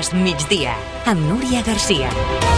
Notícies Migdia, amb Núria Garcia.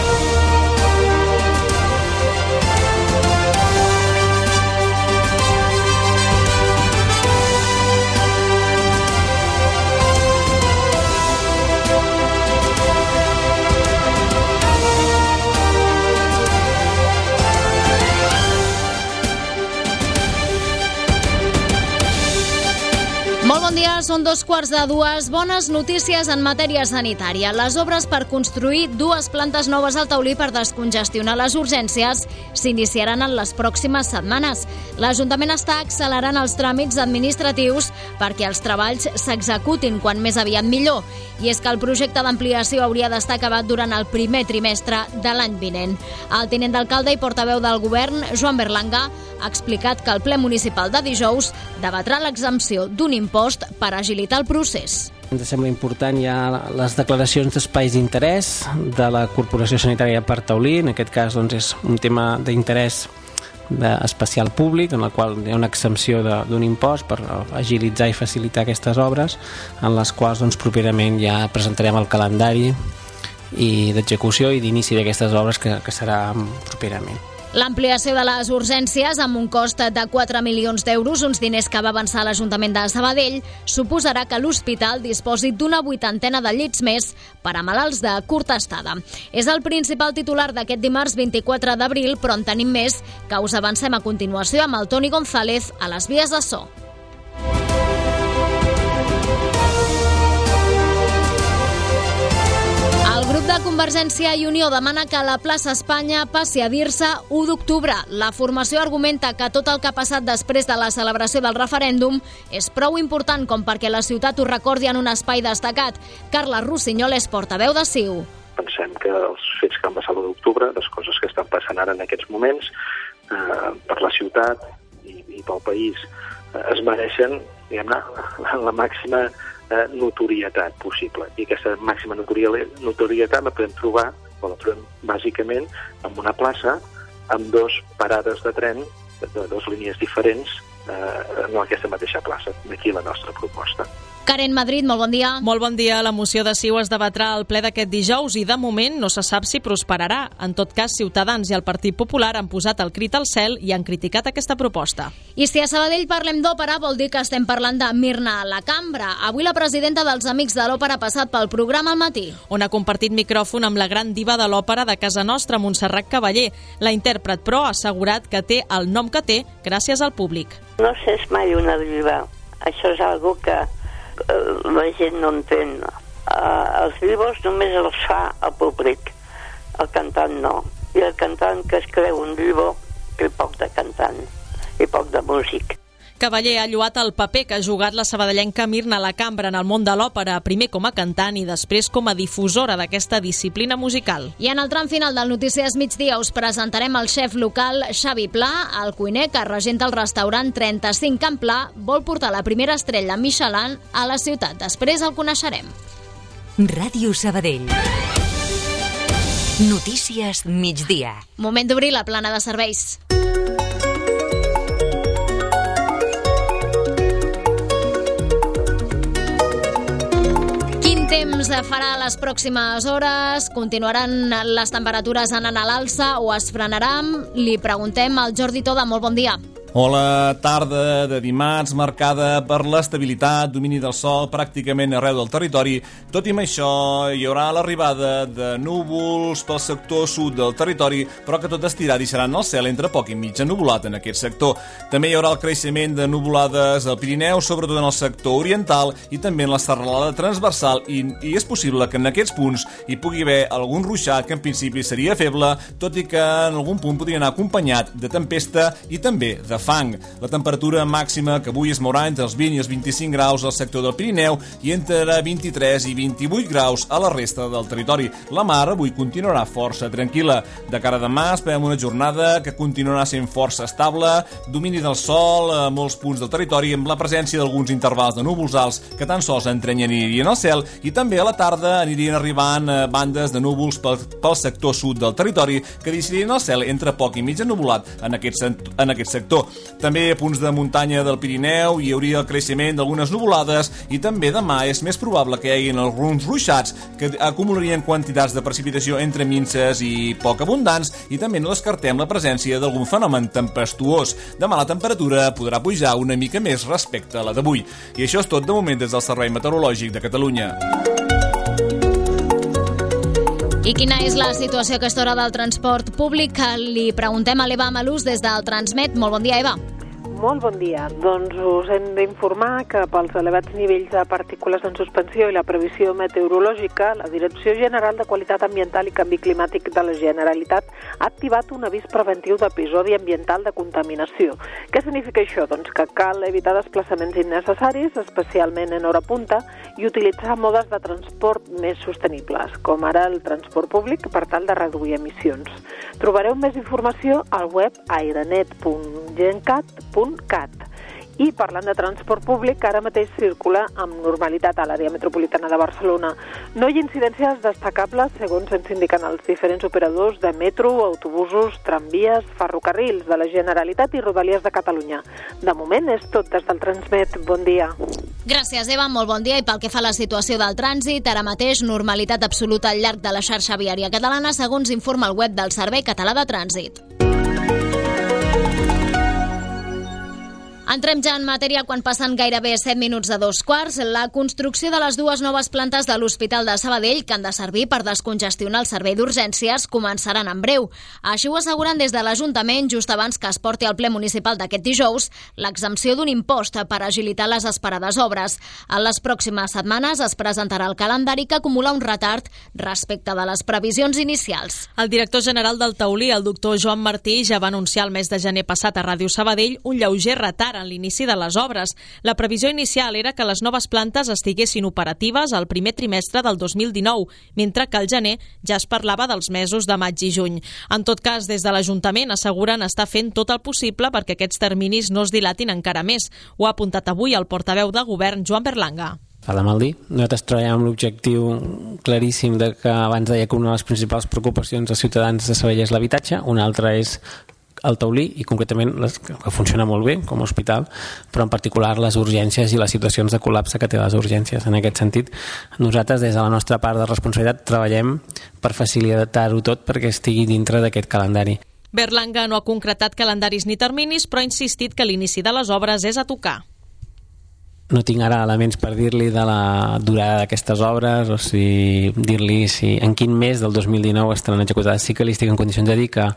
Molt bon dia, són 2:15. Bones notícies en matèria sanitària. Les obres per construir 2 plantes noves al Taulí per descongestionar les urgències s'iniciaran en les pròximes setmanes. L'Ajuntament està accelerant els tràmits administratius perquè els treballs s'executin quan més aviat millor. I és que el projecte d'ampliació hauria d'estar acabat durant el primer trimestre de l'any vinent. El tinent d'alcalde i portaveu del govern, Joan Berlanga, ha explicat que el ple municipal de dijous debatrà l'exempció d'un impost per agilitar el procés. Ens sembla important ja les declaracions d'espais d'interès de la Corporació Sanitària Parc Taulí. En aquest cas és un tema d'interès especial públic, en el qual hi ha una exempció d'un impost per agilitzar i facilitar aquestes obres, en les quals properament ja presentarem el calendari d'execució i d'inici d'aquestes obres que serà properament. L'ampliació de les urgències, amb un cost de 4 milions d'euros, uns diners que va avançar l'Ajuntament de Sabadell, suposarà que l'hospital disposi d'una 80ena de llits més per a malalts de curta estada. És el principal titular d'aquest dimarts 24 d'abril, però en tenim més, que us avancem a continuació amb el Toni González a les vies de so. El grup de Convergència i Unió demana que la plaça Espanya passi a dir-se 1 d'octubre. La formació argumenta que tot el que ha passat després de la celebració del referèndum és prou important com perquè la ciutat ho recordi en un espai destacat. Carles Rossinyol és portaveu de CiU. Pensem que els fets que han passat l'1 d'octubre, les coses que estan passant ara en aquests moments, per la ciutat i pel país, es mereixen, diguem-ne, la màxima notorietat possible. I aquesta màxima notorietat la podem trobar, o la trobem bàsicament, en una plaça amb 2 parades de tren de 2 línies diferents en aquesta mateixa plaça. D'aquí la nostra proposta. Karen Madrid, molt bon dia. Molt bon dia. La moció de CiU es debatrà al ple d'aquest dijous i de moment no se sap si prosperarà. En tot cas, Ciutadans i el Partit Popular han posat el crit al cel i han criticat aquesta proposta. I si a Sabadell parlem d'òpera, vol dir que estem parlant de Mirna a la Cambra. Avui la presidenta dels Amics de l'Òpera ha passat pel programa al matí, on ha compartit micròfon amb la gran diva de l'òpera de casa nostra, Montserrat Cavallé. La intèrpret, però, ha assegurat que té el nom que té gràcies al públic. No s'és mai una diva. Això és algo que la gent no entén. Els divos només els fa el públic, el cantant no. I el cantant que es creu un divo té poc de cantant i poc de músic. Cavallé ha lloat el paper que ha jugat la sabadellenca Mirna a la Cambra en el món de l'òpera, primer com a cantant i després com a difusora d'aquesta disciplina musical. I en el tram final del Notícies Migdia us presentarem el xef local Xavi Pla, el cuiner que regenta el restaurant 35 Can Pla, vol portar la primera estrella Michelin a la ciutat. Després el coneixerem. Ràdio Sabadell. Notícies Migdia. Moment d'obrir la plana de serveis. Temps farà a les pròximes hores? Continuaran les temperatures anant a l'alça o es frenaran? Li preguntem al Jordi Toda. Molt bon dia. Hola, tarda de dimarts marcada per l'estabilitat, domini del sol pràcticament arreu del territori. Tot i amb això, hi haurà l'arribada de núvols pel sector sud del territori, però que tot estirà deixaran el cel entre poc i mig ennuvolat en aquest sector. També hi haurà el creixement de nuvolades al Pirineu, sobretot en el sector oriental i també en la serralada transversal i és possible que en aquests punts hi pugui haver algun ruixat que en principi seria feble, tot i que en algun punt podria anar acompanyat de tempesta i també de fang. La temperatura màxima que avui es mourà entre els 20 i els 25 graus al sector del Pirineu i entre 23 i 28 graus a la resta del territori. La mar avui continuarà força tranquil·la. De cara a demà esperem una jornada que continuarà sent força estable, domini del sol a molts punts del territori amb la presència d'alguns intervals de núvols alts que tan sols entrenyanirien el cel i també a la tarda anirien arribant bandes de núvols pel sector sud del territori que deixarien el cel entre poc i mig ennuvolat en aquest sector. També a punts de muntanya del Pirineu hi hauria el creixement d'algunes nuvolades i també demà és més probable que hi haguin alguns ruixats que acumularien quantitats de precipitació entre minses i poc abundants, i també no descartem la presència d'algun fenomen tempestuós. Demà la temperatura podrà pujar una mica més respecte a la d'avui. I això és tot de moment des del Servei Meteorològic de Catalunya. I quina és la situació a aquesta hora del transport públic? Li preguntem a l'Eva Malús des del Transmet. Molt bon dia, Eva. Molt bon dia. Doncs us hem d'informar que pels elevats nivells de partícules en suspensió i la previsió meteorològica, la Direcció General de Qualitat Ambiental i Canvi Climàtic de la Generalitat ha activat un avís preventiu d'episodi ambiental de contaminació. Què significa això? Doncs que cal evitar desplaçaments innecessaris, especialment en hora punta, i utilitzar modes de transport més sostenibles, com ara el transport públic, per tal de reduir emissions. Trobareu més informació al web airenet.gencat.cat. I parlant de transport públic, ara mateix circula amb normalitat a l'àrea metropolitana de Barcelona. No hi ha incidències destacables, segons ens indiquen els diferents operadors de metro, autobusos, tramvies, ferrocarrils de la Generalitat i Rodalies de Catalunya. De moment és tot des del Transmet. Bon dia. Gràcies, Eva. Molt bon dia. I pel que fa a la situació del trànsit, ara mateix normalitat absoluta al llarg de la xarxa viària catalana, segons informa el web del Servei Català de Trànsit. Entrem ja en matèria quan passen gairebé 7 minuts de 2:15. La construcció de les dues noves plantes de l'Hospital de Sabadell, que han de servir per descongestionar el servei d'urgències, començaran en breu. Així ho asseguren des de l'Ajuntament just abans que es porti al ple municipal d'aquest dijous l'exempció d'un impost per agilitar les esperades obres. En les pròximes setmanes es presentarà el calendari, que acumula un retard respecte de les previsions inicials. El director general del Taulí, el doctor Joan Martí, ja va anunciar el mes de gener passat a Ràdio Sabadell un lleuger retard en l'inici de les obres. La previsió inicial era que les noves plantes estiguessin operatives al primer trimestre del 2019, mentre que al gener ja es parlava dels mesos de maig i juny. En tot cas, des de l'Ajuntament asseguren estar fent tot el possible perquè aquests terminis no es dilatin encara més. Ho ha apuntat avui el portaveu de govern, Joan Berlanga. Parla mal dir. Nosaltres treballem amb l'objectiu claríssim de que abans deia que una de les principals preocupacions dels ciutadans de Sabadell és l'habitatge, una altra és el Taulí, i concretament que funciona molt bé com a hospital, però en particular les urgències i les situacions de col·lapse que té les urgències. En aquest sentit, nosaltres des de la nostra part de responsabilitat treballem per facilitar-ho tot perquè estigui dintre d'aquest calendari. Berlanga no ha concretat calendaris ni terminis, però ha insistit que l'inici de les obres és a tocar. No tinc ara elements per dir-li de la durada d'aquestes obres o si dir-li si en quin mes del 2019 estaran executades. Sí que li estic en condicions de dir que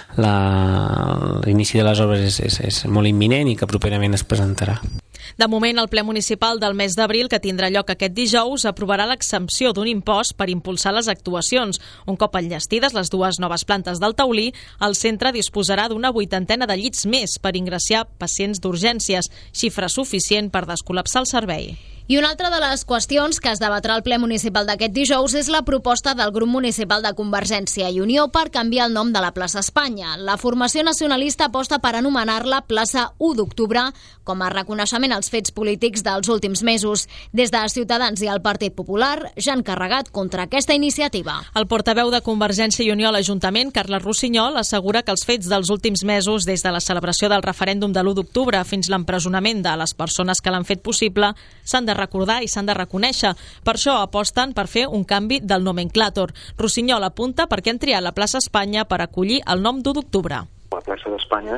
l'inici de les obres és molt imminent i que properament es presentarà. De moment, el ple municipal del mes d'abril, que tindrà lloc aquest dijous, aprovarà l'exempció d'un impost per impulsar les actuacions. Un cop enllestides les dues noves plantes del Taulí, el centre disposarà d'una 80ena de llits més per ingressar pacients d'urgències, xifra suficient per descol·lapsar el servei. I una altra de les qüestions que es debatrà al ple municipal d'aquest dijous és la proposta del grup municipal de Convergència i Unió per canviar el nom de la plaça Espanya. La formació nacionalista aposta per anomenar-la plaça 1 d'octubre com a reconeixement als fets polítics dels últims mesos. Des de Ciutadans i el Partit Popular ja han carregat contra aquesta iniciativa. El portaveu de Convergència i Unió a l'Ajuntament, Carles Rossinyol, assegura que els fets dels últims mesos, des de la celebració del referèndum de l'1 d'octubre fins l'empresonament de les persones que l'han fet possible, s'han de recordar i s'han de reconèixer. Per això aposten per fer un canvi del nomenclàtor. Rossinyol apunta per què han triat la plaça Espanya per acollir el nom d'1 d'octubre. La plaça d'Espanya,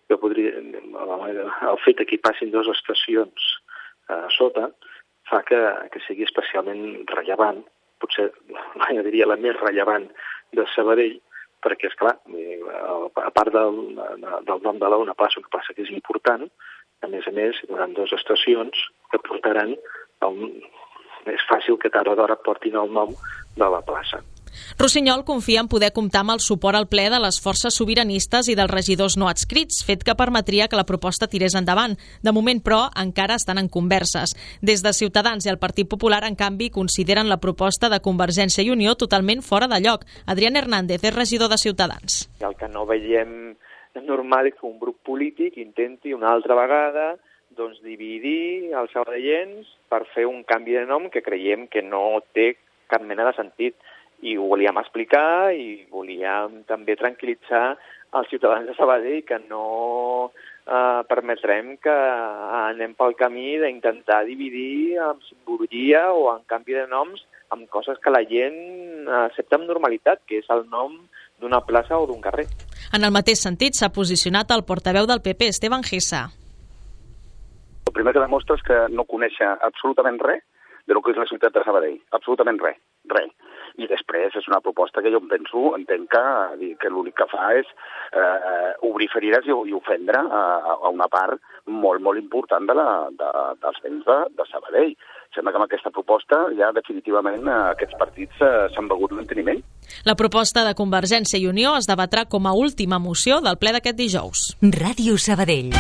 el fet que hi passin dues estacions a sota fa que sigui especialment rellevant, potser jo diria la més rellevant de Sabadell, perquè, esclar, a part del nom de una plaça, una plaça que és important, a més, hi haurà dues estacions que portaran, és fàcil que tard o d'hora portin el nom de la plaça. Rossinyol confia en poder comptar amb el suport al ple de les forces sobiranistes i dels regidors no adscrits, fet que permetria que la proposta tirés endavant. De moment, però, encara estan en converses. Des de Ciutadans i el Partit Popular, en canvi, consideren la proposta de Convergència i Unió totalment fora de lloc. Adrián Hernández és regidor de Ciutadans. El que no veiem normal és que un grup polític intenti una altra vegada dividir els sabadellencs per fer un canvi de nom que creiem que no té cap mena de sentit. I ho volíem explicar i volíem també tranquil·litzar els ciutadans de Sabadell que no permetrem que anem pel camí d'intentar dividir amb simbologia o en canvi de noms amb coses que la gent accepta amb normalitat, que és el nom d'una plaça o d'un carrer. En el mateix sentit s'ha posicionat el portaveu del PP, Esteban Gessa. El primer que demostra és que no coneix absolutament res del que és la ciutat de Sabadell. Absolutament res. I després és una proposta que jo entenc que l'únic que fa és obrir ferides i ofendre a una part molt, molt important dels béns de Sabadell. Sembla que amb aquesta proposta ja definitivament aquests partits s'han begut l'enteniment. La proposta de Convergència i Unió es debatrà com a última moció del ple d'aquest dijous. Ràdio Sabadell.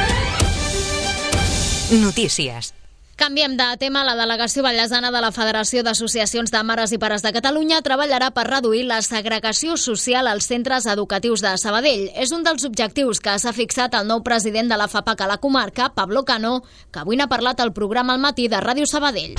Notícies. Canviem de tema. La delegació vallesana de la Federació d'Associacions de Mares i Pares de Catalunya treballarà per reduir la segregació social als centres educatius de Sabadell. És un dels objectius que s'ha fixat el nou president de la FAPAC a la comarca, Pablo Cano, que avui n'ha parlat al programa Al Matí de Ràdio Sabadell.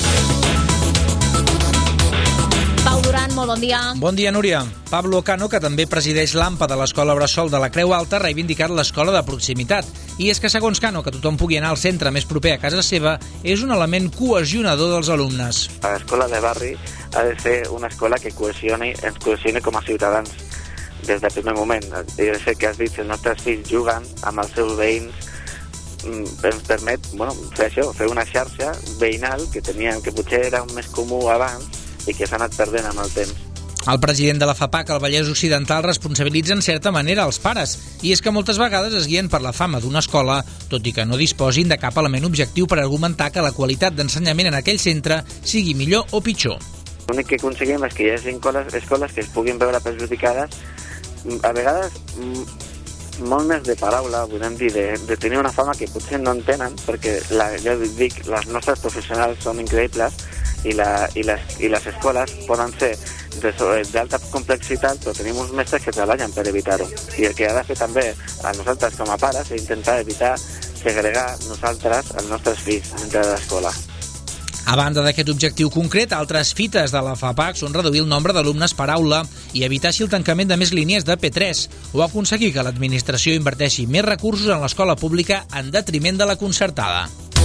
Pau Duran, molt bon dia. Bon dia, Núria. Pablo Cano, que també presideix l'AMPA de l'Escola Bressol de la Creu Alta, ha reivindicat l'escola de proximitat. I és que, segons Cano, que tothom pugui anar al centre més proper a casa seva és un element cohesionador dels alumnes. L'escola de barri ha de ser una escola que ens cohesioni com a ciutadans des del primer moment. Jo sé que has dit que els nostres fills juguen amb els seus veïns, ens permet fer això, fer una xarxa veïnal que potser era més comú abans i que s'ha anat perdent amb el temps. El president de la FAPAC al Vallès Occidental responsabilitza en certa manera els pares, i és que moltes vegades es guien per la fama d'una escola, tot i que no disposin de cap element objectiu per argumentar que la qualitat d'ensenyament en aquell centre sigui millor o pitjor. L'únic que aconseguim és que hi hagi escoles que es puguin veure perjudicades, a vegades molt més de paraula, podem dir, de tenir una fama que potser no en tenen, perquè ja dic, les nostres professionals són increïbles i les escoles poden ser d'alta complexitat, però tenim uns mestres que treballen per evitar-ho. I el que ha de fer també a nosaltres com a pares és intentar evitar segregar nosaltres els nostres fills dintre de l'escola. A banda d'aquest objectiu concret, altres fites de la FAPAC són reduir el nombre d'alumnes per aula i evitar així el tancament de més línies de P3 o aconseguir que l'administració inverteixi més recursos en l'escola pública en detriment de la concertada.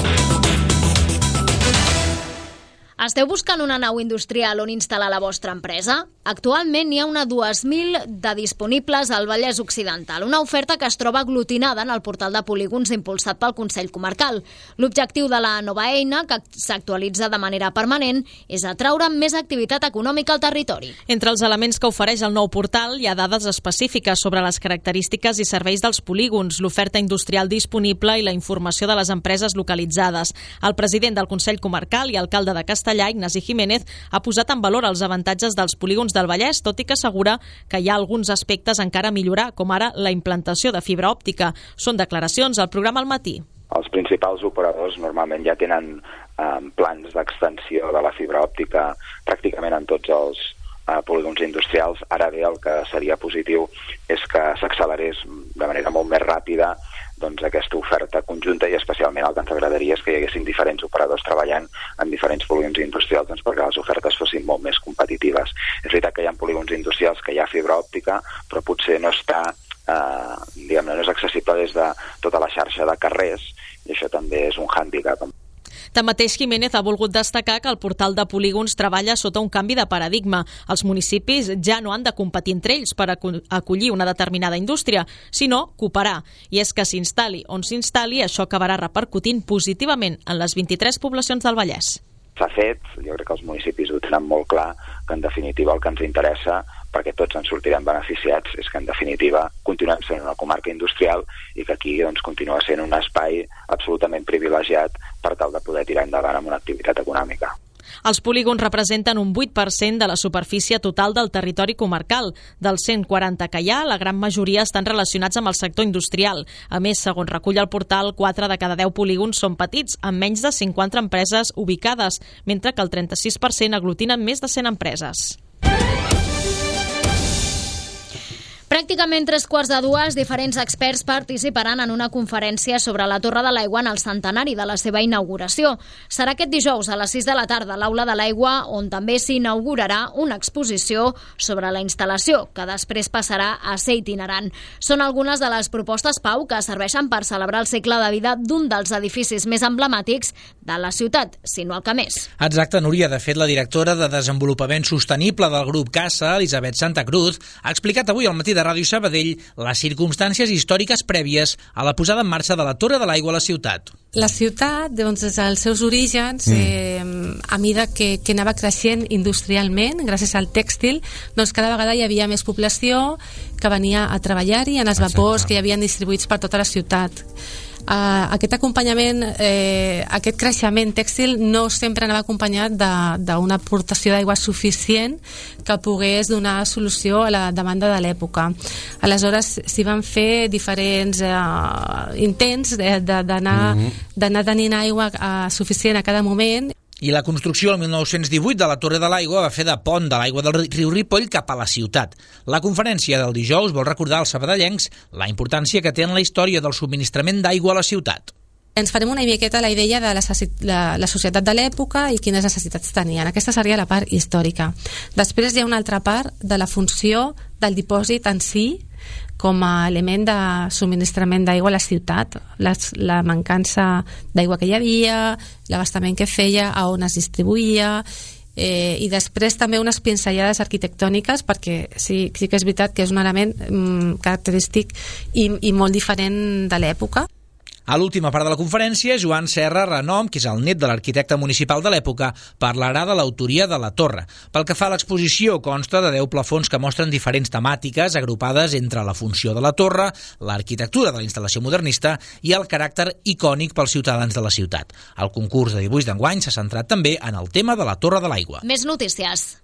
Esteu buscant una nau industrial on instal·lar la vostra empresa? Actualment n'hi ha una 2.000 de disponibles al Vallès Occidental, una oferta que es troba aglutinada en el portal de polígons impulsat pel Consell Comarcal. L'objectiu de la nova eina, que s'actualitza de manera permanent, és atraure més activitat econòmica al territori. Entre els elements que ofereix el nou portal hi ha dades específiques sobre les característiques i serveis dels polígons, l'oferta industrial disponible i la informació de les empreses localitzades. El president del Consell Comarcal i alcalde de Castellà, Ignasi Jiménez, ha posat en valor els avantatges dels polígons del Vallès, tot i que assegura que hi ha alguns aspectes encara a millorar, com ara la implantació de fibra òptica. Són declaracions al programa Al Matí. Els principals operadors normalment ja tenen plans d'extensió de la fibra òptica pràcticament en tots els polígons industrials. Ara bé, el que seria positiu és que s'accelerés de manera molt més ràpida aquesta oferta conjunta, i especialment el que ens agradaria és que hi haguessin diferents operadors treballant en diferents polígons industrials perquè les ofertes fossin molt més competitives. És veritat que hi ha polígons industrials que hi ha fibra òptica, però potser no està, no és accessible des de tota la xarxa de carrers, i això també és un hàndicap. Tanmateix, Jiménez ha volgut destacar que el portal de polígons treballa sota un canvi de paradigma. Els municipis ja no han de competir entre ells per acollir una determinada indústria, sinó cooperar. I és que s'instal·li on s'instal·li, això acabarà repercutint positivament en les 23 poblacions del Vallès. S'ha fet, jo crec que els municipis ho tenen molt clar, que en definitiva el que ens interessa, perquè tots ens sortirem beneficiats, és que en definitiva continuem sent una comarca industrial i que aquí continua sent un espai absolutament privilegiat per tal de poder tirar endavant amb una activitat econòmica. Els polígons representen un 8% de la superfície total del territori comarcal. Dels 140 que hi ha, la gran majoria estan relacionats amb el sector industrial. A més, segons recull el portal, 4 de cada 10 polígons són petits, amb menys de 50 empreses ubicades, mentre que el 36% aglutinen més de 100 empreses. Pràcticament 3:15, diferents experts participaran en una conferència sobre la Torre de l'Aigua en el centenari de la seva inauguració. Serà aquest dijous a les 6 de la tarda a l'Aula de l'Aigua, on també s'inaugurarà una exposició sobre la instal·lació, que després passarà a ser itinerant. Són algunes de les propostes, Pau, que serveixen per celebrar el segle de vida d'un dels edificis més emblemàtics de la ciutat, si no el que més. Exacte, Núria. De fet, la directora de Desenvolupament Sostenible del grup CASA, Elisabet Santa Cruz, ha explicat avui al matí de Ràdio Sabadell les circumstàncies històriques prèvies a la posada en marxa de la Torre de l'Aigua a la ciutat. La ciutat, doncs, des dels seus orígens, a mesura que anava creixent industrialment, gràcies al tèxtil, doncs cada vegada hi havia més població que venia a treballar-hi en els vapors que hi havien distribuïts per tota la ciutat. Aquest acompanyament, aquest creixement tèxtil no sempre anava acompanyat d'una aportació d'aigua suficient que pogués donar solució a la demanda de l'època. Aleshores s'hi van fer diferents intents d'anar tenint aigua suficient a cada moment. I la construcció el 1918 de la Torre de l'Aigua va fer de pont de l'aigua del riu Ripoll cap a la ciutat. La conferència del dijous vol recordar als sabadellencs la importància que té en la història del subministrament d'aigua a la ciutat. Ens farem una miqueta la idea de la societat de l'època i quines necessitats tenien. Aquesta seria la part històrica. Després hi ha una altra part de la funció del dipòsit en si, com a element de subministrament d'aigua a la ciutat, la mancança d'aigua que hi havia, l'abastament que feia, a on es distribuïa, i després també unes pinzellades arquitectòniques, perquè sí que és veritat que és un element característic i molt diferent de l'època. A l'última part de la conferència, Joan Serra Renom, que és el net de l'arquitecte municipal de l'època, parlarà de l'autoria de la torre. Pel que fa a l'exposició, consta de 10 plafons que mostren diferents temàtiques agrupades entre la funció de la torre, l'arquitectura de la instal·lació modernista i el caràcter icònic pels ciutadans de la ciutat. El concurs de dibuix d'enguany s'ha centrat també en el tema de la Torre de l'Aigua. Més notícies.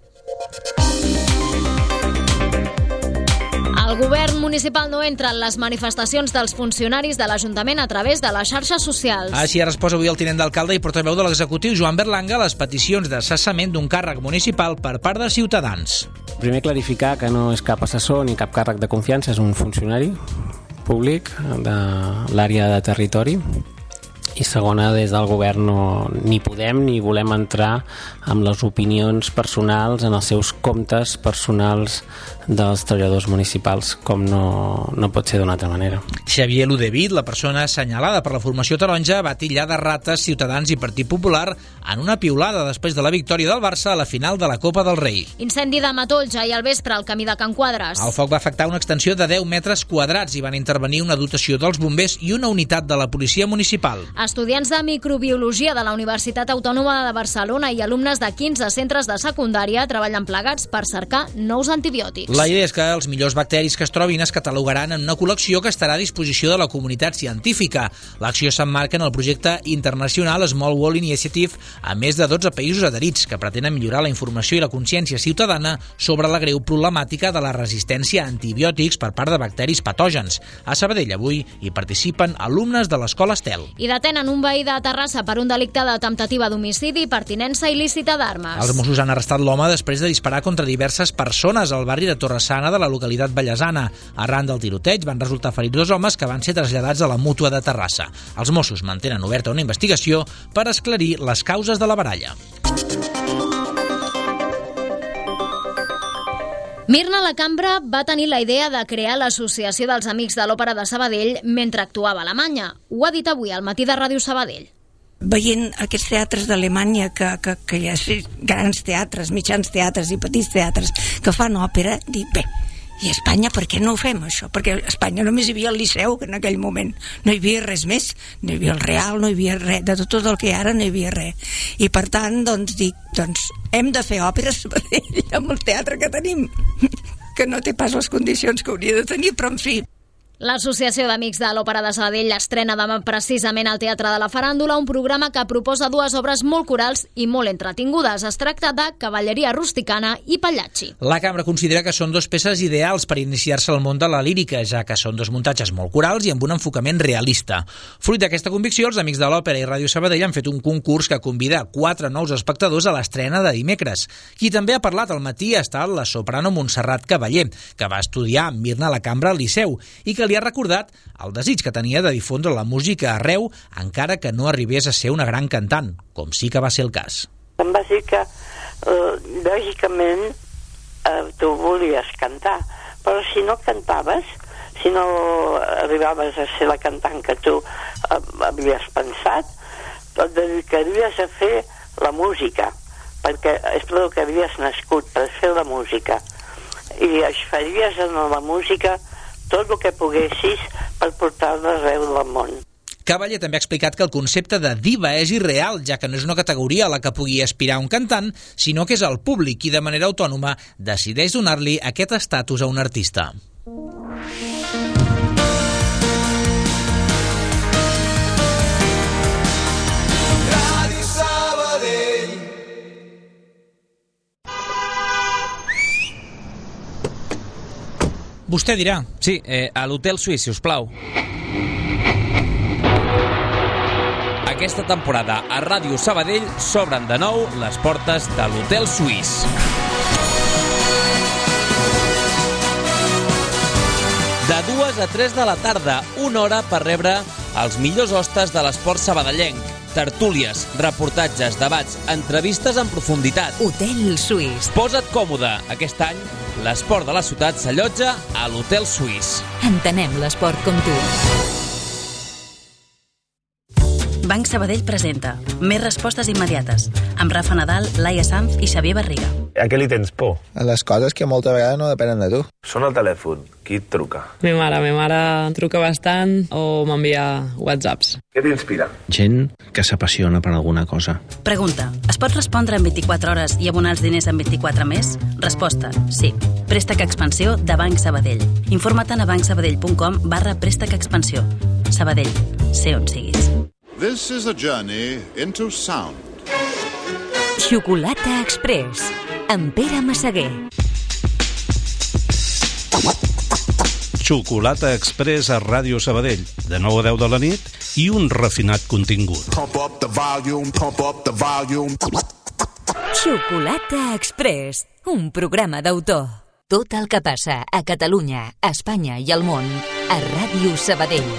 El govern municipal no entra en les manifestacions dels funcionaris de l'Ajuntament a través de les xarxes socials. Així ha respost avui el tinent d'alcalde i portaveu de l'executiu Joan Berlanga a les peticions de cessament d'un càrrec municipal per part de Ciutadans. Primer, clarificar que no és cap assessor ni cap càrrec de confiança, és un funcionari públic de l'àrea de territori. I segona, des del govern ni podem ni volem entrar amb les opinions personals en els seus comptes personals dels treballadors municipals, com no pot ser d'una altra manera. Xavier Ludevit, la persona assenyalada per la formació taronja, va titllar de rates Ciutadans i Partit Popular en una piulada després de la victòria del Barça a la final de la Copa del Rei. Incendi de matoll ja i al vespre al camí de Can Quadres. El foc va afectar una extensió de 10 metres quadrats i van intervenir una dotació dels bombers i una unitat de la policia municipal. Estudiants de microbiologia de la Universitat Autònoma de Barcelona i alumnes de 15 centres de secundària treballen plegats per cercar nous antibiòtics. La idea és que els millors bacteris que es trobin es catalogaran en una col·lecció que estarà a disposició de la comunitat científica. L'acció s'emmarca en el projecte internacional Small World Initiative a més de 12 països adherits que pretenen millorar la informació i la consciència ciutadana sobre la greu problemàtica de la resistència a antibiòtics per part de bacteris patògens. A Sabadell avui hi participen alumnes de l'Escola Estel. I detenen un veí de Terrassa per un delicte de temptativa d'homicidi i pertinença il·lícita d'armes. Els Mossos han arrestat l'home després de disparar contra diverses persones al barri de Torresana de la localitat vallesana. Arran del tiroteig van resultar ferits 2 homes que van ser traslladats a la Mútua de Terrassa. Els Mossos mantenen oberta una investigació per esclarir les causes de la baralla. Mirna Lacambra va tenir la idea de crear l'Associació dels Amics de l'Òpera de Sabadell mentre actuava a Alemanya. Ho ha dit avui al matí de Ràdio Sabadell. Veient aquests teatres d'Alemanya que hi ha grans teatres, mitjans teatres i petits teatres que fan òpera, dic, bé, i a Espanya per què no ho fem això? Perquè a Espanya només hi havia el Liceu en aquell moment, no hi havia res més, no hi havia el Real, no hi havia res, de tot el que hi ha ara no hi havia res. I per tant, doncs dic, hem de fer òpera a Sabadell amb el teatre que tenim, que no té pas les condicions que hauria de tenir, però en fi. L'Associació d'Amics de l'Òpera de Sabadell estrena demà precisament al Teatre de la Faràndula un programa que proposa dues obres molt corals i molt entretingudes. Es tracta de Cavalleria rusticana i Pagliacci. La cambra considera que són dues peces ideals per iniciar-se al món de la lírica, ja que són dos muntatges molt corals i amb un enfocament realista. Fruit d'aquesta convicció, els Amics de l'Òpera i Ràdio Sabadell han fet un concurs que convida 4 nous espectadors a l'estrena de dimecres. Qui també ha parlat al matí ha estat la soprano Montserrat Cavaller, que va estudiar amb Mirna a la Cambra al Liceu i que li ha recordat el desig que tenia de difondre la música arreu, encara que no arribés a ser una gran cantant, com sí que va ser el cas. Em va dir que, lògicament, tu volies cantar, però si no cantaves, si no arribaves a ser la cantant que tu havies pensat, et dedicaries a fer la música, perquè és el que havies nascut, per fer la música. I es faries en la música tot el que poguessis per portar-la arreu del món. Cavaller també ha explicat que el concepte de diva és irreal, ja que no és una categoria a la que pugui aspirar un cantant, sinó que és el públic qui de manera autònoma decideix donar-li aquest estatus a un artista. Vostè dirà. Sí, a l'Hotel Suís, si us plau. Aquesta temporada a Ràdio Sabadell s'obren de nou les portes de l'Hotel Suís. De 2 a 3 de la tarda, 1 hora per rebre els millors hostes de l'esport sabadellenc. Tertúlies, reportatges, debats, entrevistes en profunditat. Hotel Suís. Posa't còmode. Aquest any, l'esport de la ciutat s'allotja a l'Hotel Suís. Entenem l'esport com tu. Banc Sabadell presenta Més respostes immediates, amb Rafa Nadal, Laia Sanz i Xavier Barriga. A què li tens por? A les coses que molta vegada no depenen de tu. Sona el telèfon. Qui et truca? Mi mare truca bastant o m'envia whatsapps. Què t'inspira? Gent que s'apassiona per alguna cosa. Pregunta, es pot respondre en 24 hores i abonar els diners en 24 més? Resposta, sí. Préstec Expansió de Banc Sabadell. Informa't a bancsabadell.com/préstec expansió. Sabadell, sé on siguis. This is a journey into sound. Xocolata Express, amb Pere Massaguer. Xocolata Express a Ràdio Sabadell, de 9 a 10 de la nit i un refinat contingut. Pump up the volume, pump up the volume. Xocolata Express, un programa d'autor. Tot el que passa a Catalunya, a Espanya i al món, a Ràdio Sabadell.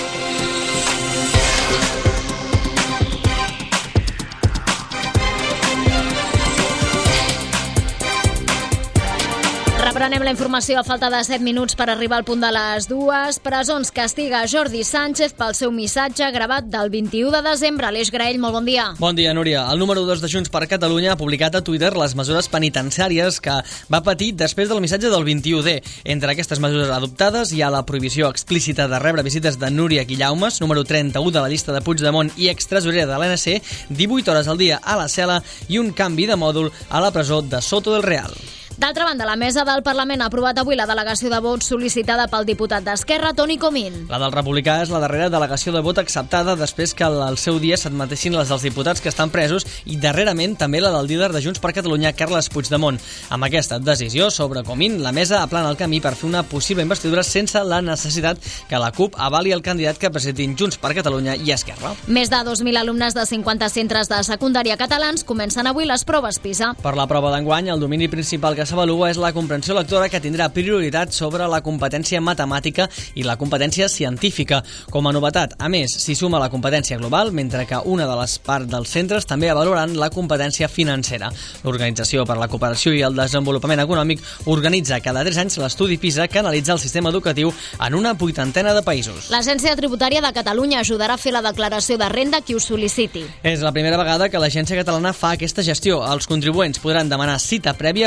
Reprenem la informació a falta de 7 minuts per arribar al punt de les 2. Presons castiga Jordi Sánchez pel seu missatge gravat del 21 de desembre. Aleix Graell, molt bon dia. Bon dia, Núria. El número 2 de Junts per Catalunya ha publicat a Twitter les mesures penitenciàries que va patir després del missatge del 21D. Entre aquestes mesures adoptades hi ha la prohibició explícita de rebre visites de Núria Guillaumes, número 31 de la llista de Puigdemont i extresorera de l'ANC, 18 hores al dia a la cel·la i un canvi de mòdul a la presó de Soto del Real. D'altra banda, la mesa del Parlament ha aprovat avui la delegació de vot sol·licitada pel diputat d'Esquerra, Toni Comín. La del republicà és la darrera delegació de vot acceptada després que al seu dia s'admetessin les dels diputats que estan presos i darrerament també la del líder de Junts per Catalunya, Carles Puigdemont. Amb aquesta decisió sobre Comín, la mesa aplana el camí per fer una possible investidura sense la necessitat que la CUP avali el candidat que presentin Junts per Catalunya i Esquerra. Més de 2.000 alumnes de 50 centres de secundària catalans comencen avui les proves PISA. Per la prova d'enguany, el domini principal que s'avalua és la comprensió lectora, que tindrà prioritat sobre la competència matemàtica i la competència científica. Com a novetat, a més, s'hi suma la competència global, mentre que una de les parts dels centres també valoren la competència financera. L'Organització per la Cooperació i el Desenvolupament Econòmic organitza cada 3 anys l'estudi PISA que analitza el sistema educatiu en una 80ena de països. L'Agència Tributària de Catalunya ajudarà a fer la declaració de renda qui ho sol·liciti. És la primera vegada que l'Agència Catalana fa aquesta gestió. Els contribuents podran demanar cita prèvia a partir del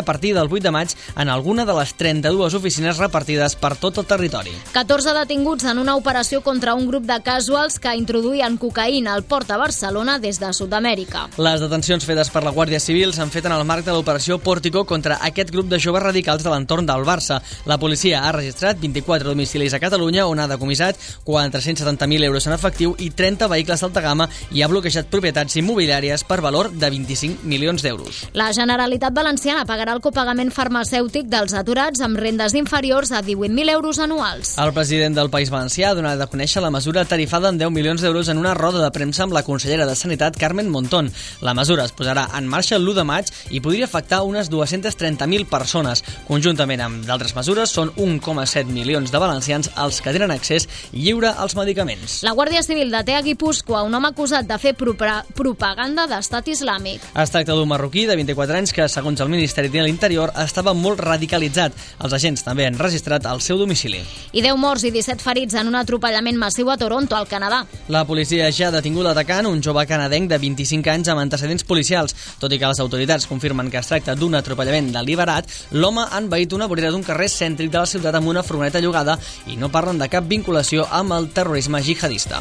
el 8 de maig en alguna de les 32 oficines repartides per tot el territori. 14 detinguts en una operació contra un grup de casuals que introduïen cocaïna al port de Barcelona des de Sud-amèrica. Les detencions fetes per la Guàrdia Civil s'han fet en el marc de l'operació Pórtico contra aquest grup de joves radicals de l'entorn del Barça. La policia ha registrat 24 domicilis a Catalunya on ha decomissat 470.000 euros en efectiu i 30 vehicles d'alta gamma i ha bloquejat propietats immobiliàries per valor de 25 milions d'euros. La Generalitat Valenciana pagarà el copagament farmacèutic dels aturats amb rendes inferiors a 18.000 euros anuals. El president del País Valencià ha donat a conèixer la mesura tarifada en 10 milions d'euros en una roda de premsa amb la consellera de Sanitat, Carmen Montón. La mesura es posarà en marxa l'1 de maig i podria afectar unes 230.000 persones. Conjuntament amb d'altres mesures, són 1,7 milions de valencians els que tenen accés lliure als medicaments. La Guàrdia Civil deté a Guipúscoa un home acusat de fer propaganda d'estat islàmic. Es tracta d'un marroquí de 24 anys que, segons el Ministeri de l'Interior, estava molt radicalitzat. Els agents també han registrat el seu domicili. I 10 morts i 17 ferits en un atropellament massiu a Toronto, al Canadà. La policia ja ha detingut l'atacant, un jove canadenc de 25 anys amb antecedents policials. Tot i que les autoritats confirmen que es tracta d'un atropellament deliberat, l'home ha envaït una vorera d'un carrer cèntric de la ciutat amb una furgoneta llogada i no parlen de cap vinculació amb el terrorisme jihadista.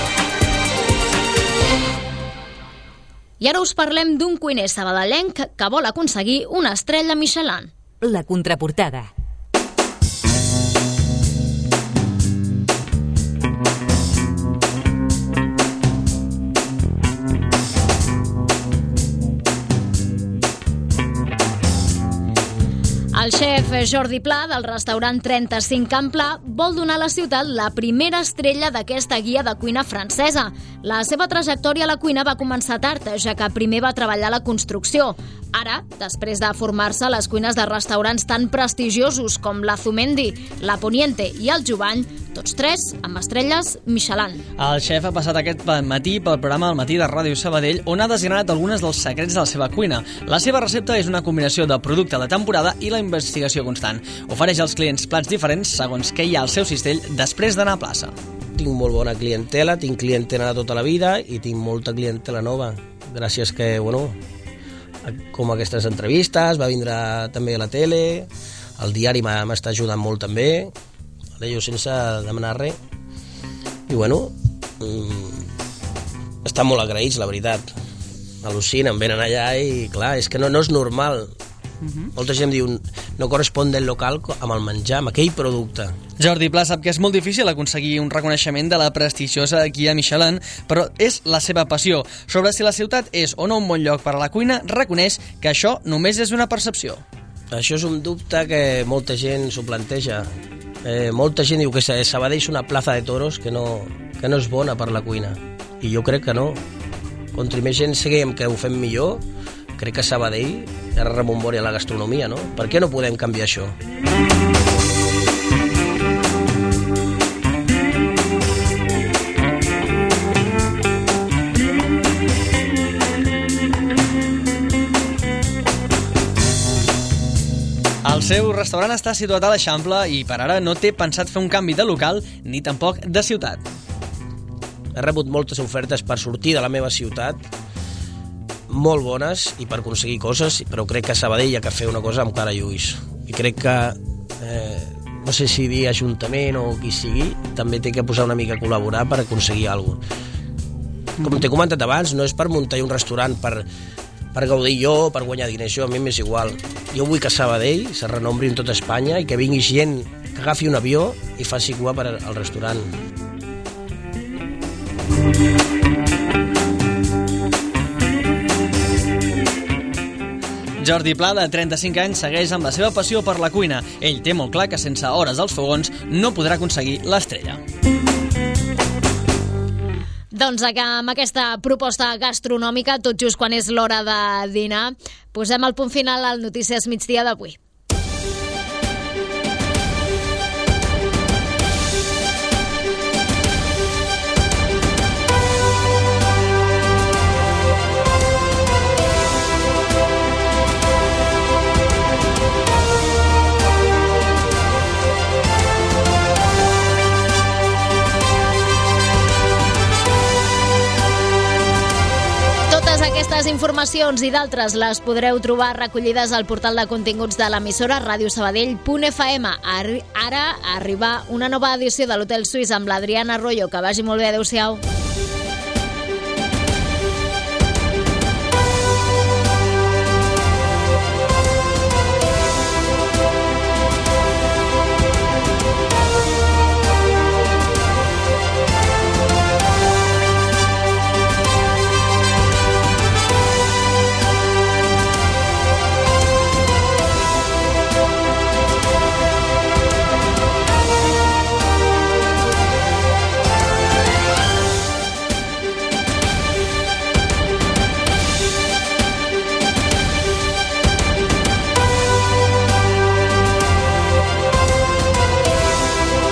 I ara us parlem d'un cuiner sabadellenc que vol aconseguir una estrella Michelin. La contraportada. El xef Jordi Pla, del restaurant 35 Can Pla, vol donar a la ciutat la primera estrella d'aquesta guia de cuina francesa. La seva trajectòria a la cuina va començar tard, ja que primer va treballar a la construcció. Ara, després de formar-se a les cuines de restaurants tan prestigiosos com la Zumendi, la Poniente i el Jubany, tots tres amb estrelles Michelin. El xef ha passat aquest matí pel programa El Matí de Ràdio Sabadell, on ha desgranat algunes dels secrets de la seva cuina. La seva recepta és una combinació de producte de temporada i la investigació constant. Ofereix als clients plats diferents segons què hi ha al seu cistell després d'anar a plaça. Tinc molt bona clientela, tinc clientela de tota la vida i tinc molta clientela nova. Gràcies que, com aquestes entrevistes, va vindre també a la tele, el diari m'està ajudant molt també, jo sense demanar res. I estan molt agraïts, la veritat. Al·lucinen, venen allà i, clar, és que no és normal. Molta gent diu, no correspon del local amb el menjar, amb aquell producte. Jordi Pla sap que és molt difícil aconseguir un reconeixement de la prestigiosa guia Michelin, però és la seva passió. Sobre si la ciutat és o no un bon lloc per a la cuina, reconeix que això només és una percepció. Això és un dubte que molta gent s'ho planteja. Molta gent diu que Sabadell és una plaça de toros que no és bona per la cuina. I jo crec que no. Contra més gent seguim que ho fem millor, crec que Sabadell era rebombori a la gastronomia, no? Per què no podem canviar això? El seu restaurant està situat a l'Eixample i per ara no té pensat fer un canvi de local ni tampoc de ciutat. He rebut moltes ofertes per sortir de la meva ciutat, molt bones i per aconseguir coses, però crec que a Sabadell hi ha que fer una cosa amb cara i ulls. I crec que, no sé si dir Ajuntament o qui sigui, també té que posar una mica a col·laborar per aconseguir alguna cosa. Com t'he comentat abans, no és per muntar un restaurant per gaudir jo, per guanyar diners, això a mi m'és igual. Jo vull que Sabadell se renombri en tota Espanya i que vingui gent que agafi un avió i faci cua per al restaurant. Jordi Pla, de 35 anys, segueix amb la seva passió per la cuina. Ell té molt clar que sense hores als fogons no podrà aconseguir l'estrella. Doncs amb aquesta proposta gastronòmica, tot just quan és l'hora de dinar, posem el punt final al Notícies Migdia d'avui. Aquestes informacions i d'altres les podreu trobar recollides al portal de continguts de l'emissora radiosabadell.fm. Ara arriba una nova edició de l'Hotel Suís amb l'Adriana Arroyo. Que vagi molt bé, adeu-siau.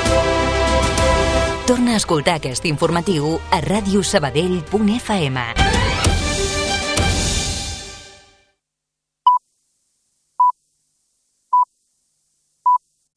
Torna a escoltar aquest informatiu a radiosabadell.fm.